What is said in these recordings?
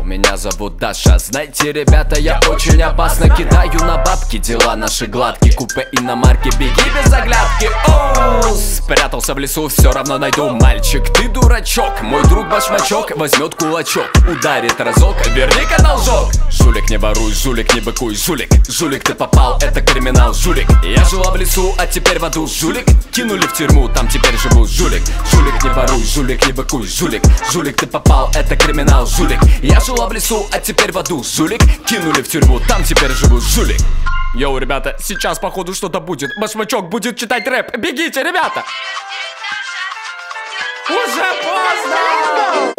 меня зовут Даша. Знаете, ребята, я очень опасно кидаю на бабки. Дела наши гладкие, купе иномарки, беги без оглядки. Оу, спрятался в лесу, все равно найду. Мальчик, ты дурачок, мой друг башмачок возьмет кулачок, ударит разок, верни-ка должок. Жулик, не воруй, жулик, не быкуй, жулик. Жулик, ты попал, это криминал, жулик. Я жила в лесу, а теперь в аду, жулик. Кинули в тюрьму, там теперь живу, жулик. Жулик, не воруй, жулик, не быкуй, жулик. Жулик, ты попал, это криминал, жулик. Я жила в лесу, а теперь в аду, жулик. Кинули в тюрьму, там теперь живу, жулик. Йоу, ребята, сейчас походу что-то будет. Башмачок будет читать рэп, бегите, ребята! Уже поздно!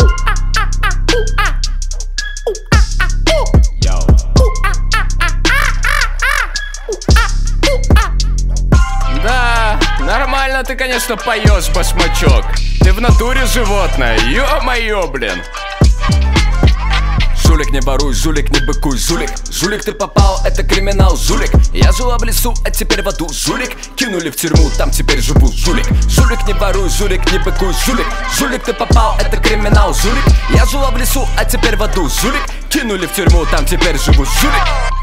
Да, нормально ты, конечно, поешь, башмачок. Ты в натуре животное, ё-моё, блин. Жулик, не воруй, жулик, не быкуй, жулик. Жулик, ты попал, это криминал, жулик. Я жила в лесу, а теперь в аду, жулик. Кинули в тюрьму, там теперь живу, жулик. Жулик, не воруй, жулик, не быкуй, жулик. Жулик, ты попал, это криминал, жулик. Я жила в лесу, а теперь в аду, жулик. Кинули в тюрьму, там теперь живу, жулик.